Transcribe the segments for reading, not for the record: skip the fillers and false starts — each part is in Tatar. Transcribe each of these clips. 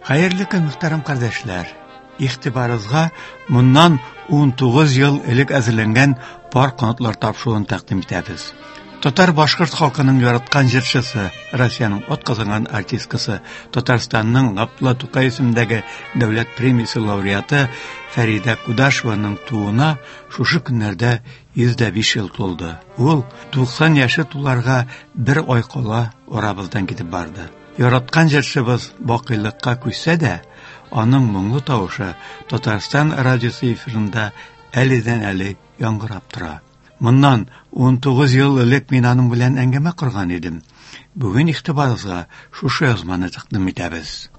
Hayırlı kün muhtaram kardeşler. İhtibarınızga bundan 19 yıl elek әзірленген par kanıtlar tapşırığını takdim etəbiz. Tatar Başkırt halkının yaratkan jirçisi, Rusiyanın ot kazangan artistkası, Tatarstan'ın Abdullah Tokay isimdagi devlet premisi laureatı Feride Kudaşovanың tuğuna şuşu günlerde 105 yıl toldu. Ol 90 yaşı tularga bir oy kola orabızdan gidip bardı. Yaratkan jirçimiz bakıylıkka küsse de, onun muңлы tavışı Tatarstan radyosu efirinde әліден-әлі яңгырап тора. Bundan 19 yıl элек мен аның белән әңгәмә кырган идем. Бүген ихтибарыгызга шушы язманы тәкъдим итәбез.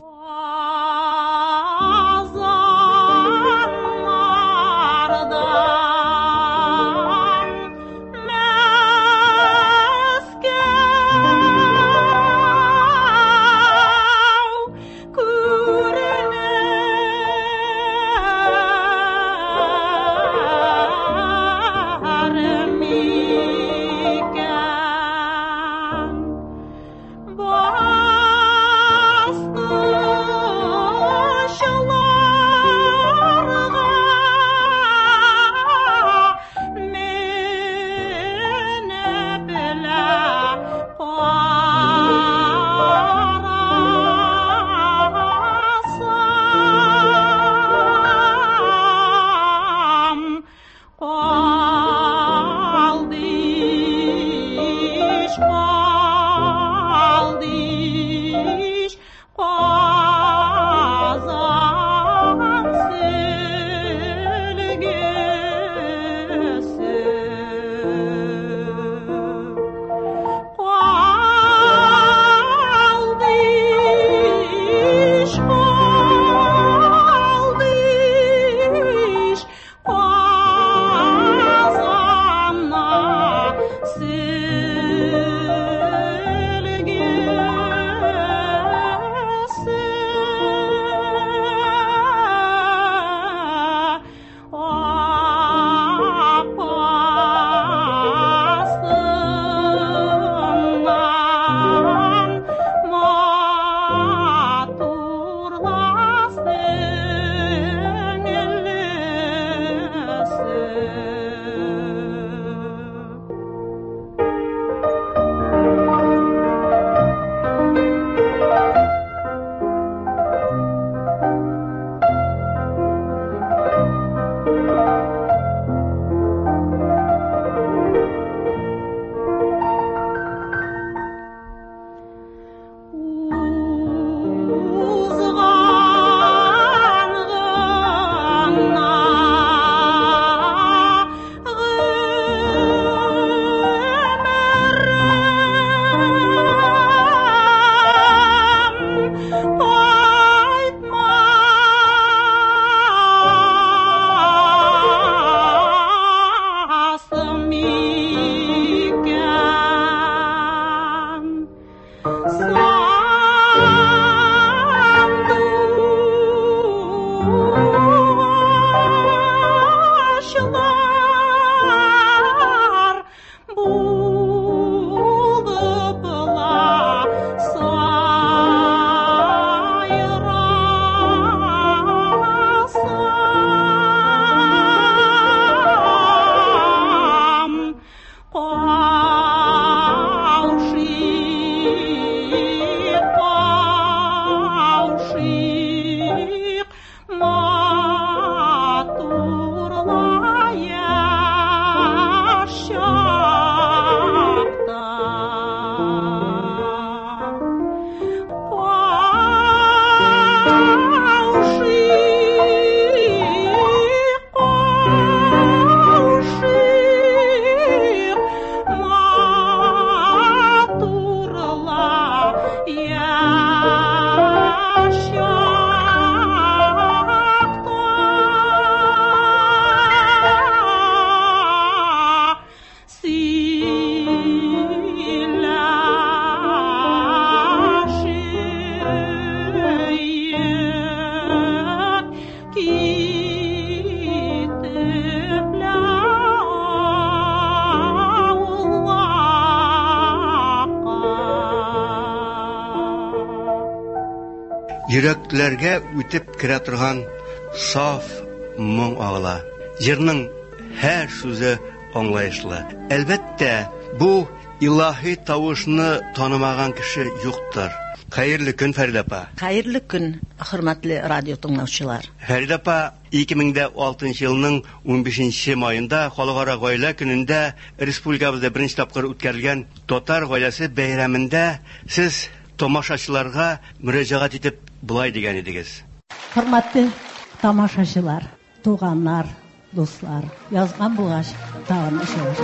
йөрәкләргә үтеп керә торган саф моң агыла. Җырның һәр сүзе аңлаешлы. Әлбәттә, бу илаһи тавышны танымаган кеше юктыр. Хәерле көн, Фәридә апа. Хәерле көн, хөрмәтле радио тыңлаучылар. Фәридә апа, 2006 елның 15 майында Халыкара гаилә көнендә республикабызда беренче тапкыр үткәрелгән Татар гаиләсе бәйрәмендә сез тамашачыларга мөрәҗәгать итеп булай дигән идегез. Хөрмәтле тамашачылар, туганнар, дуслар, язган булгач тагын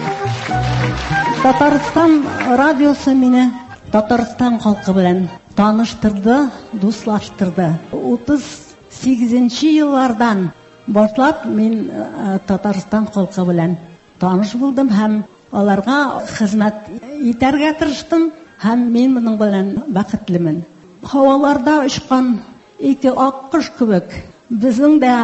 Татарстан радиосы мине Татарстан халкы белән таныштырды, дуслаштырды. 38 еллардан башлап мин Татарстан халкы белән таныш булдым һәм аларга хезмәт итәргә тырыштым һәм мин моның белән бәхетлемен. Һаваларда очкан ике ак кош кебек безнең дә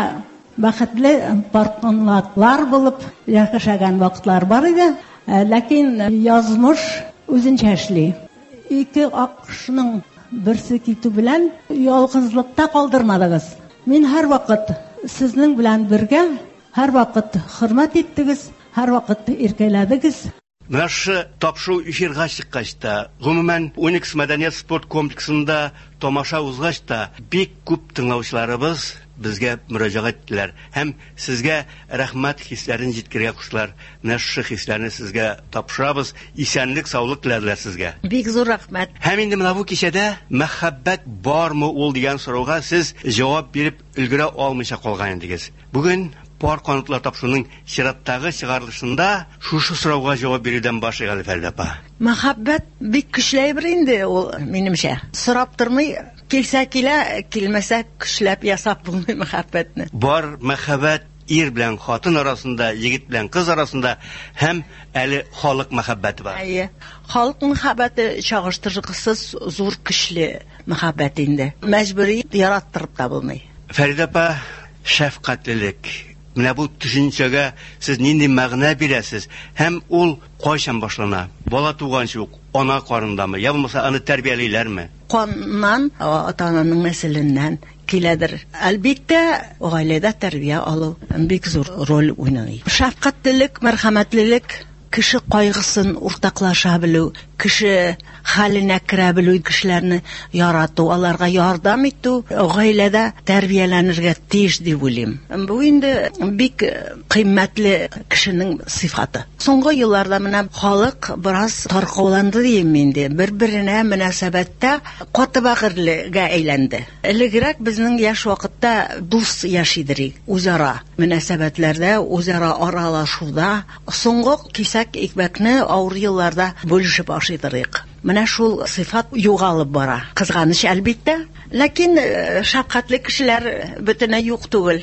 бәхетле парконлаклар булып яшәгән вакытлар бар иде, ләкин язмыш үзенчә эшли. Ике ак кошның берсе китү белән ялгызлыкта калдырмадыгыз. Мин һәр вакыт сезнең белән бергә, һәр вакыт хөрмәт иттегез, һәр вакыт иркәләдегез. Нашы тапшыру эфирга чыккач та, гомумән Уникс мәдәният спорт комплексында тамаша узгач та, бик күп тыңлаучыларыбыз безгә мөрәҗәгать иттеләр һәм сезгә рәхмәт хисләрен җиткерергә куштылар. Менә шушы хисләрне сезгә тапшырабыз, исәнлек, саулык теләделәр сезгә. Бик зур рәхмәт. Һәм инде менә бу кичәдә мәхәббәт бармы ул дигән сорауга сез җавап биреп өлгерә алмыйча калган идегез. Бүген пар канатлар тапшыруның чираттагы чыгарылышында шушы сорауга җавап бирүдән башлыйк, Фәридә апа. Мәхәббәт бик көчле бер инде ул, минемчә. Сорап тормый, килсә килә, килмәсә көчләп ясап булмый мәхәббәтне. Бар мәхәббәт ир белән хатын арасында, егет белән кыз арасында һәм әле халык мәхәббәте бар. Әйе. Халык мәхәббәте чагыштыргысыз зур көчле мәхәббәт инде. Мәҗбүри яраттырып та булмый. Фәридә апа, шәфкатьлелек. Менә бу төшенчәгә сез нинди мәгънә бирәсез һәм ул кайчан башлана? Бала туганчы ук ана карындамы, я булмаса аны тәрбиялиләрме? Каннан, ата-ананың нәселеннән киләдер. Әлбәттә, гаиләдә тәрбия алу бик зур роль уйный. Шәфкатьлелек, мәрхәмәтлелек, кеше кайгысын уртаклаша белү, кеше хәленә керә белү, кешеләрне ярату, аларга ярдәм итү, гаиләдә тәрбияләнергә тиеш дип уйлыйм. Бу инде бик кыйммәтле кешенең сыйфаты. Соңгы елларда менә халык бераз таркауланды дим инде. Бер-беренә мөнәсәбәттә каты бәгырьлегә әйләнде. Элегрәк безнең яшь вакытта дус яшидер, үзара мөнәсәбәтләрдә, үзара аралашуда, соңгы кисәк икмәкне авыр елларда бүлешеп ашыйдырык. Менә шул сыйфат югалып бара. Кызганыч әлбәттә, ләкин шәфкатьле кешеләр бөтенләй юк түгел.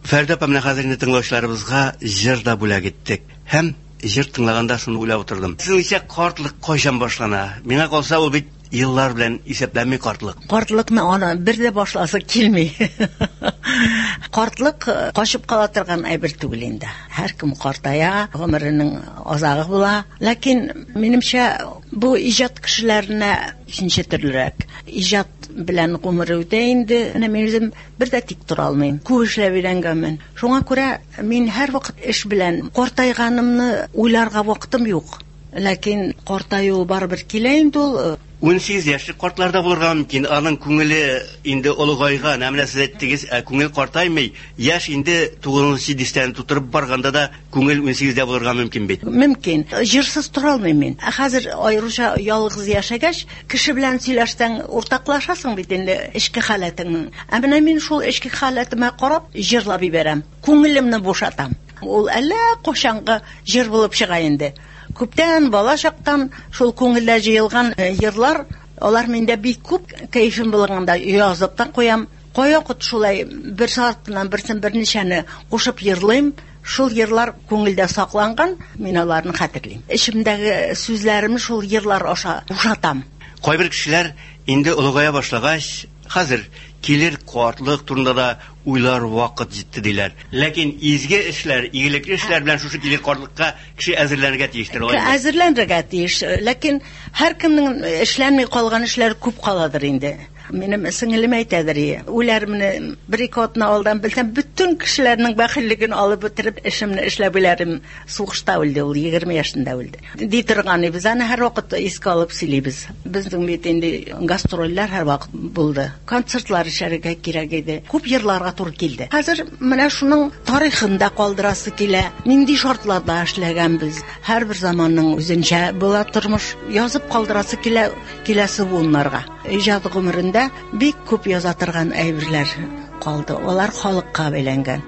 Фәрдәп менә хәзер инде тыңлаучыларыбызга җыр да бүләк иттек. Һәм җыр тыңлаганда шуны уйлап утырдым. Сиңчә картлык кайчан башлана? Миңа калса ул бит еллар белән исәпләнми картлык. Картлыкны аны бердә башласы килми. Картлык качып кала торган әйбер түгел инде. Һәркем картая, гомеренең азагы була. Ләкин минемчә бу иҗат кешеләренә икенче төрлерәк. Иҗат белән гомере үтә инде. Мен үзем бердә тик тора алмыйм. Күп эшләп өйрәнгәнмен. Шуңа күрә мин һәрвакыт эш белән картайганымны уйларга вакытым юк. Ләкин картаю барыбер килә инде ул. 18 яшьлек картларда булырга мөмкин. Аның күңеле инде олыгайга, нәмлә сез әйттегез, күңел картаймый. Яшь инде 9-нчы дистәне тутырып барганда да күңел 18дә булырга мөмкин бит. Мөмкин. Җырсыз тора алмыйм мин. Хәзер аеруча ялгыз яшәгәч, кеше белән сөйләштәң, уртаклашасың бит инде эчке халәтеңнең. Ә менә мин шул эчке халәтемә карап җырлап ибәрәм. Күңелемне бушатам. Ул әллә кошаңгы җыр булып чыга инде. Күптән бала чактан шул күңелдә җыелган йырлар, алар миндә бик күп кайфым булганда язып та куям. Кая кот шулай бер саатыннан берничәне кушып йырлыйм. Шул йырлар күңелдә сакланган, мин аларны хәтерлим. Ичимдәге сүзләремне шул йырлар аша ушатам. Кайбер кешеләр инде улыгая башлагач, хәзер килер картлык турында да уйлар вакыт җитте диләр. Ләкин изге эшләр, игелекле эшләр белән шушы килер картлыкка кеше әзерләнергә тиештер. Әзерләнергә тиеш. Ләкин һәркемнең эшләнми калган эшләр күп каладыр инде. Минем сеңелем әйтәдер, үләрмне бер-ике атна алдан белсәм, bütün кешеләрнең бәхиллеген алып бетереп эшемне эшләп үләрем. Сугышта үлде ул, 20 яшында үлде. Ди торганы без аны һәр вакыт искә алып сөйлибез. Безнең бит инде гастрольләр һәр вакыт булды. Концертлар эшләргә кирәк иде. Күп йырларга туры килде. Хәзер менә шуның тарихында калдырасы килә. Нинди шартларда эшләгәнбез. Һәрбер заманның үзенчә була тормыш язып калдырасы килә киләсе буыннарга. Иҗат гомерендә бик күп яза торган әйберләр калды. Алар халыкка бәйләнгән.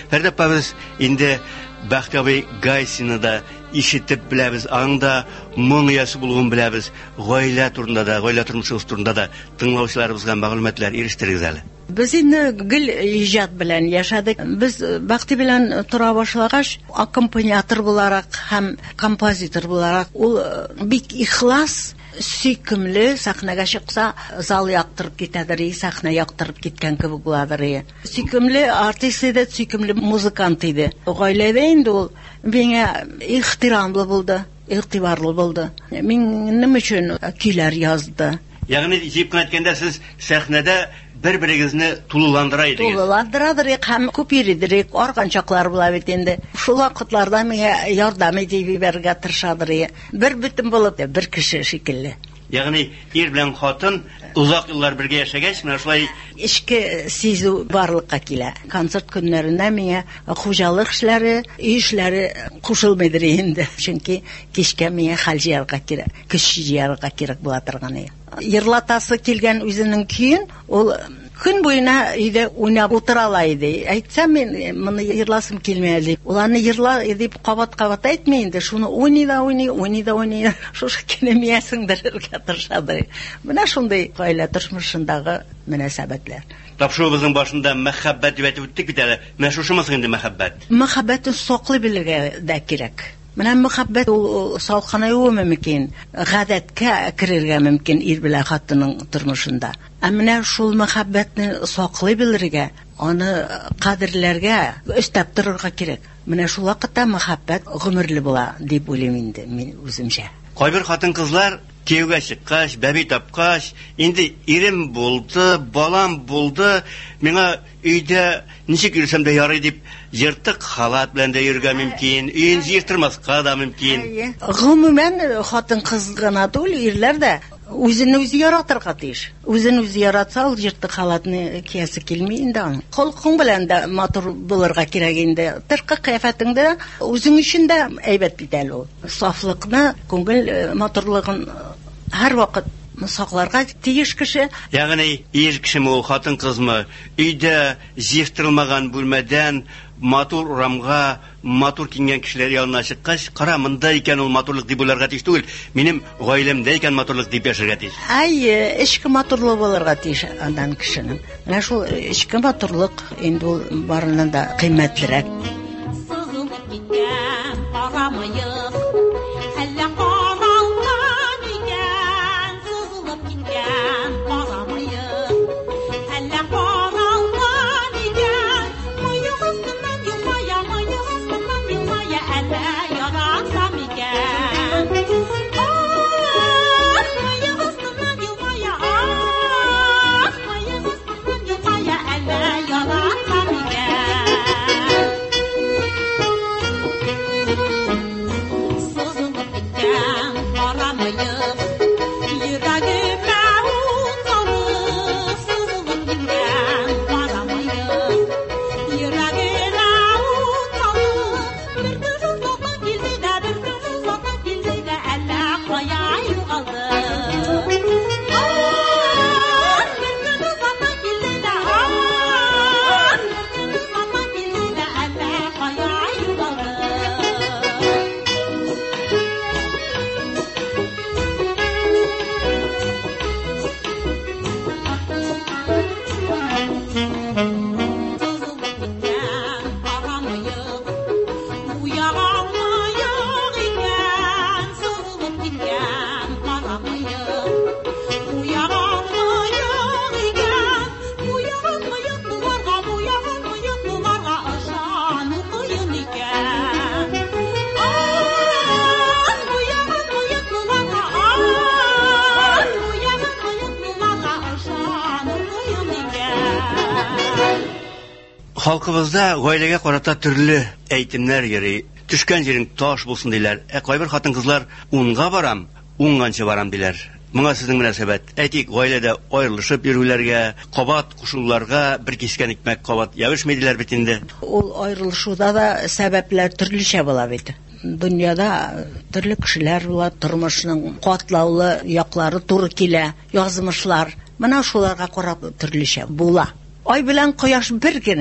Фәрдә апабыз инде Бахтабай Гайсины да ишетеп беләбез, аңда моң ясы булуын беләбез. Гаилә турында да, гаилә тормышыбыз турында да тыңлаучыларыбызга мәгълүматлар ирештерегез әле. Без инде гел иҗат белән яшәдек. Без Бахти белән тора башлагач, аккомпаниатор буларак һәм композитор буларак ул бик ихлас, сөйкемле, сахнага чыкса, зал яктырып китәдер, сахна яктырып киткән кебек буладыр. Сөйкемле артист иде, сөйкемле музыкант иде. Гаиләдә инде ул миңа ихтирамлы булды, игътибарлы булды. Минем өчен көйләр язды. Ягъни җыеп кына әйткәндә сез сәхнәдә бер-берегезне тулыландыра идегез. Тулыландырадыр һәм күп йөридер, арганчаклар була бит инде. Шул вакытларда миңа ярдәм итеп бирергә тырышадыр. Бер бөтен булып, бер кеше шикелле. Ягъни ир белән хатын узак еллар бергә яшәгәч, менә шулай Ичке сизү барлыкка килә. Концерт көннәрендә миңа хуҗалык эшләре, үй эшләре кушылмыйдыр инде. Чөнки кичкә миңа хәл җыярга кирәк, көч җыярга кирәк була торган иде. Йырлатасы килгән үзенең көен, ул көн буена өйдә уйнап утыра иде. Әйтсәм мин моны йырласым килмәде. Ул аны йырла дип кабат-кабат әйтми инде. Шуны уйный. Шушы кинемиясендерергә тырышады. Менә шундый гаилә тормышындагы мөнәсәбәтләр. Тапшырубызның башында мәхәббәт дип әйтеп үттек бит әле. Менә шушымыз инде мәхәббәт. Мәхәббәтне саклый белергә дә кирәк. Менә мәхәббәт ул салкынай мөмкин, гадәткә керергә мөмкин ир белән хатынның тормышында. Ә менә шул мәхәббәтне саклый белергә, аны кадерләргә, өстәп торырга кирәк. Менә шул вакытта мәхәббәт гомерле була дип уйлыйм инде мин үземчә. Кайбер хатын-кызлар кияүгә чыккач, бәби тапкач, инде ирем булды, балам булды, миңа өйдә ничек йөрсәм дә ярый дип, йыртык халат белән дә йөргә мөмкин, өен җыертырмаска да мөмкин. Гомумән хатын-кыз гына түгел, ирләр дә үзен үзе яратырга тиеш. Үзен үзе яратса, ул йыртык халатны киясе килми инде аның. Холкың белән дә матур булырга кирәк инде. Тышкы кыяфәтеңдә үзең өчен дә әйбәт бит әле ул. Сафлыкны, күңел матурлыгын һәр вакыт сакларга тиеш кеше. Ягъни ир кешеме ул, хатын-кызмы, өйдә җыертырылмаган бүлмәдән матур урамга, матур киенгән кешеләр янына чыккач, кара, монда икән ул матурлык дип уйларга тиеш түгел, минем гаиләмдә икән матурлык дип яшәргә тиеш. Эчке матурлык булырга тиеш андан кешенең. Менә шул эчке матурлык инде ул барыннан да кыйммәтлерәк. Сызылып киткән кара мыек, әллә Халкыбызда гаиләгә карата төрле әйтемнәр йөри. Төшкән җирең таш булсын диләр. Кайбер хатын-кызлар унга барам, унганчы барам диләр. Моңа сезнең мөнәсәбәт? Әйтик, гаиләдә аерылышып йөрүләргә, кабат кушуларга бер кискән икмәк кабат ябышмый диләр бит инде. Ул аерылышуда да сәбәпләр төрлечә була бит. Дөньяда төрле кешеләр була, тормышның катлаулы яклары туры килә, язмышлар. Менә шуларга карап төрлечә була. Ай белән кояш бер генә.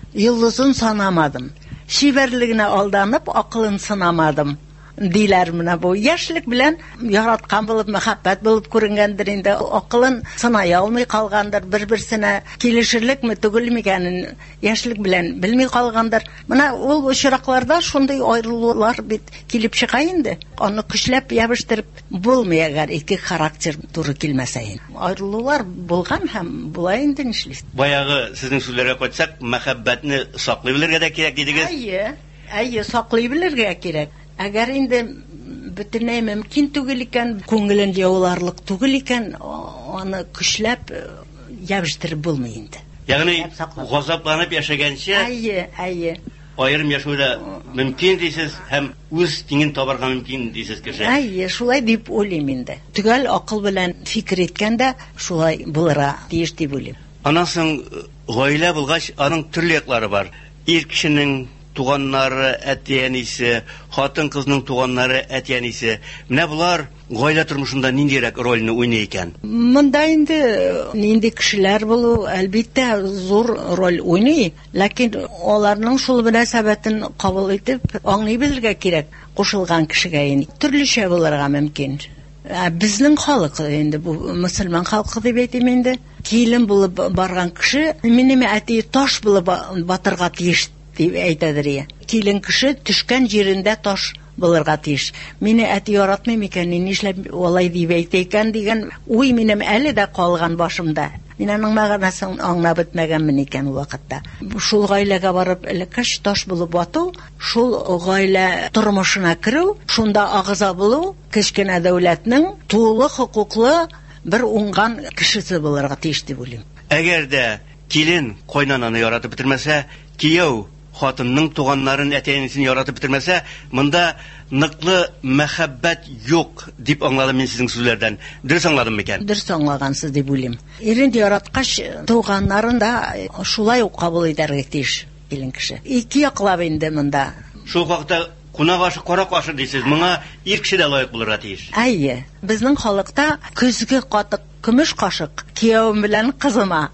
Йолдызын санамадым. Шиберлегенә алданып, акылын сынамадым. Диләр менә бу. Яшьлек белән яраткан булып, мәхәббәт булып күренгәндер инде. Акылын сынай алмый калгандыр, бер-берсенә килешерлекме, түгелме икәнен яшьлек белән белми калгандыр. Менә ул очракларда шундый аерылулар бит килеп чыга инде. Аны көчләп ябыштырып булмый, әгәр ике характер туры килмәсә инде. Аерылулар булган һәм була инде нишлис. Баягы сезнең сүзләргә кайтсак, мәхәббәтне саклый белергә дә кирәк дидегез. Әйе, саклый белергә кирәк. Әгәр инде бөтенләй мөмкин түгел икән, күңелен яуларлык түгел икән, аны көчләп ябыштырып булмый инде. Ягъни газапланып яшәгәнчә, Әйе. аерым яшәүдә мөмкин дисез һәм үз тиңен табарга мөмкин дисез кеше. Әйе, шулай дип уйлыйм инде. Төгәл акыл белән фикер иткәндә шулай булырга тиеш дип уйлыйм. Аннан соң гаилә булгач, аның төрле яклары бар. Ир кешенең туганнары, әти-әнисе, хатын-кызның туганнары, әти-әнисе. Менә булар гаилә тормышында ниндирәк рольне уйный икән? Монда инде нинди кешеләр булу әлбиттә зур роль уйный, ләкин аларның шул мөнәсәбәтен кабул итеп, аңлый белергә кирәк кушылган кешегә инде. Төрлечә булырга мөмкин. Безнең халык инде бу мөселман халкы дип әйтим инде. Килен булып барган кеше минем әти таш булып батырга тиеш дип әйтәдер. Килен кеше төшкән җирендә таш булырга тиеш. Мине әти яратмый микән, нишләп алай дип әйтә икән дигән уй минем әле дә калган башымда. Мин аның мәгънәсен аңлап бетмәгәнмен икән ул вакытта. Шул гаиләгә барып элеккәч таш булып бату, шул гаилә тормышына керү, шунда агыза булу, кечкенә дәүләтнең тулы хокуклы бер уңган кешесе булырга тиеш дип уйлыйм. Әгәр дә килен кайнананы яратып бетермәсә, кияү хатынның туганнарын, әти-әнисен яратып бетермәсә, монда ныклы мәхәббәт юк дип аңладым мин сезнең сүзләрдән. Дөрес аңладым микән? Дөрес аңлагансыз дип уйлыйм. Ирен яраткач туганнарын да шулай ук кабул итәргә тиеш килен кеше. Ике яклап инде монда. Шул вакытта кунак ашы, карак ашы дисез. Моңа ир кеше дә лаек булырга тиеш. Әйе, безнең халыкта көзге катык, көмеш кашык, кияү белән кызыма,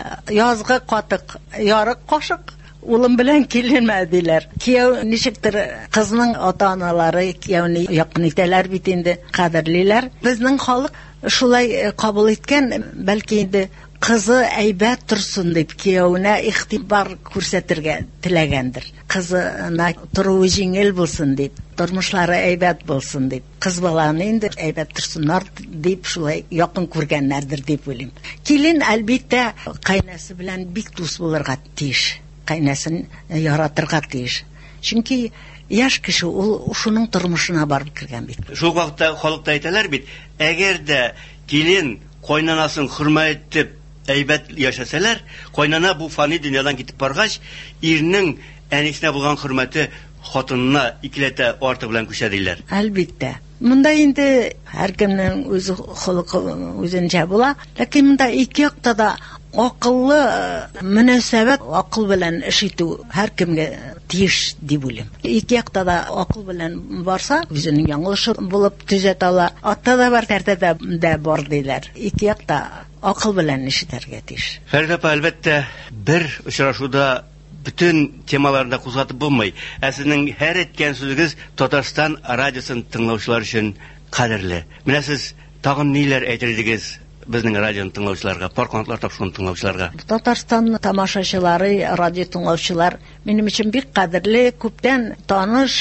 язгы катык, ярык кашык, улым белән киленмә диләр. Кияү ничектер кызның ата-аналары кияүне якын итәләр бит инде, кадерлиләр. Безнең халык шулай кабул иткән, бәлки инде кызы әйбәт торсын дип кияүнә игътибар күрсәтергә теләгәндер. Кызына торуы җиңел булсын дип, тормышлары әйбәт булсын дип, кыз баланы инде әйбәт торсыннар дип шулай якын күргәннәрдер дип уйлыйм. Килен әлбиттә кайнасы белән бик дус булырга тиеш. Кайнасын яратырга тиеш. Чөнки яшь кеше ул шуның тормышына барып кергән бит. Шул вакытта халыкта әйтәләр бит, әгәр дә килен кайнанасын хөрмәт итеп әйбәт яшәсәләр, кайнана бу фани дөньядан китеп баргач, ирнең әнисенә булган хөрмәте хатынына икеләтә арты белән күчә диләр. Әлбиттә. Монда инде һәркемнең үз холкы үзенчә була, ләкин монда ике якта да акыллы мөнәсәбәт, акыл белән эш итү һәркемгә тиеш дип уйлыйм. Ике якта да акыл белән барса, үзенең яңлышы булып төзәтә ала. Атта да бар, тәртәдә дә бар диләр. Ике якта акыл белән эш итәргә тиеш. Фәридә апа, әлбәттә, бер очрашуда bütün temalarında kuzatып bulmayı. Sizin her etken sözünüz Tatarstan radyosun tınlauşlar için kaderli. Mine siz tağın neler eytirdiniz bizning radioning tinglovchilariga, Parkantlar topshirgan tinglovchilarga? Tatarstan tamoshachiları, radio tinglovchilar benim için bir qadrli, ko'pdan tanish.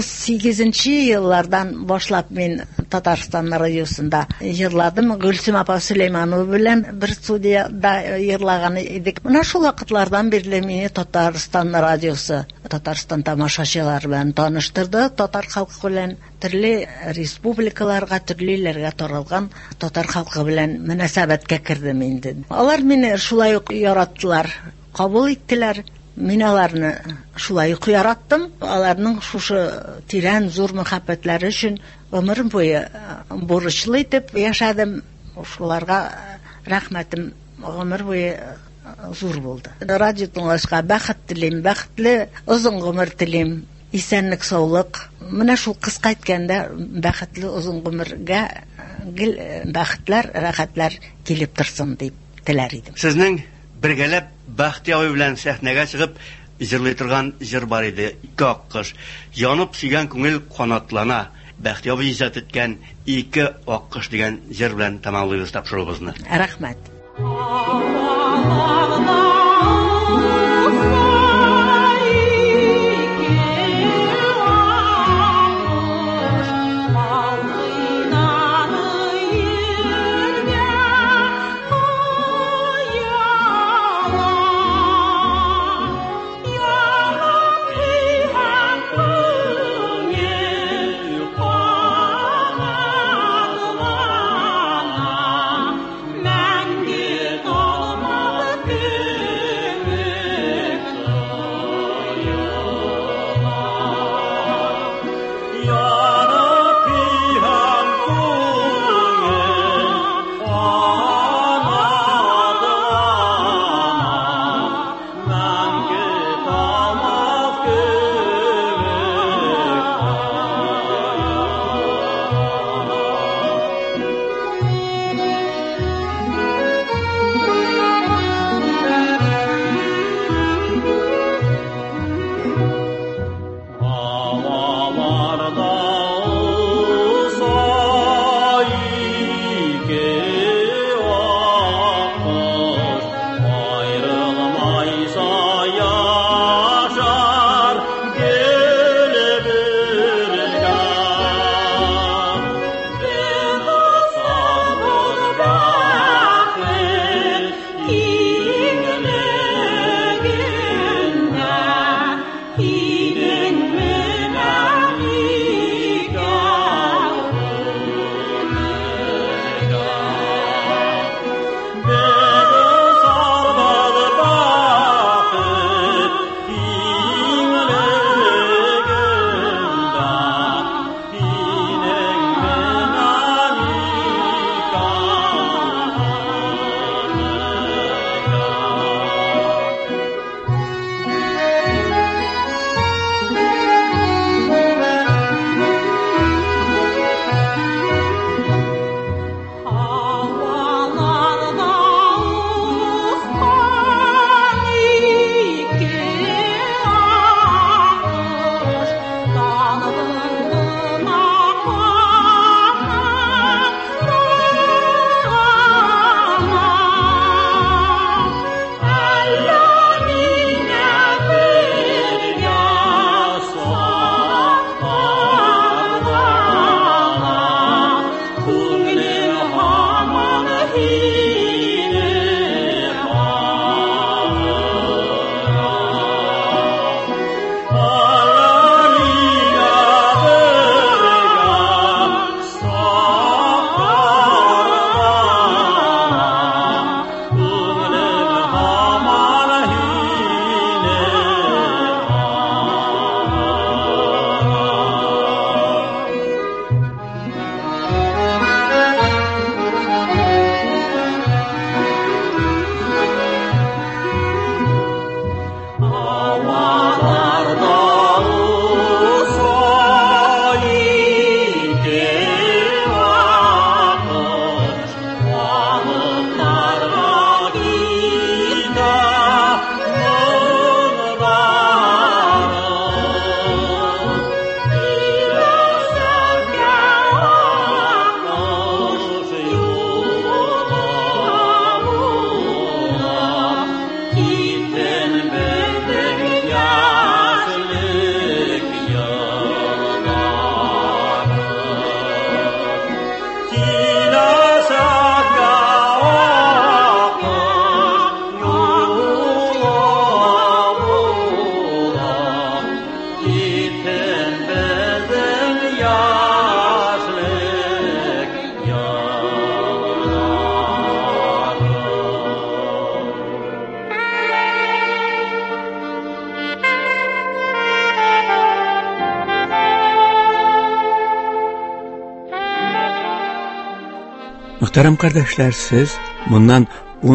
38-yillardan boshlab men Tatarstan radiosunda yig'ladim. Gulsum opa Süleymanova bilan bir studiyada yig'lagan edik. Mana shu vaqtlardan beri meni Tatarstan radiosi, Tatarstan tamoshachilari bilan tanishtirdi. Tatar xalqi bilan turli respublikalarga, turlilarga taralgan tatar xalqi bilan munosabatga kirdim endi. Ular meni shulay yaratdilar, qabul etdilar. Мен аларны шулай ук яраттым. Аларның шушы тирән зур мәхәббәтләре өчен ömrüm буе бурычлы итеп яшадым. Шуларга рәхмәтем ömür буе зур булды. Радио тыңлашка бәхет телим, бәхетле озын гомер телим, исәнлек, саулык. Менә шул кыска әйткәндә бәхетле озын гомергә бәхетләр, рәхәтләр килеп торсын дип теләр идем. Сезнең бергәләп Бахтияр белән сәхнәгә чыгып җырлый торган җыр бар иде. Ике аккош. Янып сөйгән күңел канатлана. Бахтияр иҗат иткән ике аккош дигән җыр белән тәмамлыйбыз тапшыруыбызны. Рәхмәт. Muhtaram kardeşler, siz bundan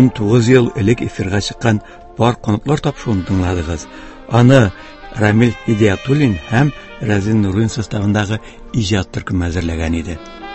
19 yıl elek efirga çıkan Par Konutlар тапшыруын тыңладыгыз. Аны Рамил Хидиятуллин һәм Разин Нурин составындагы иҗат төркеме әзерләгән иде.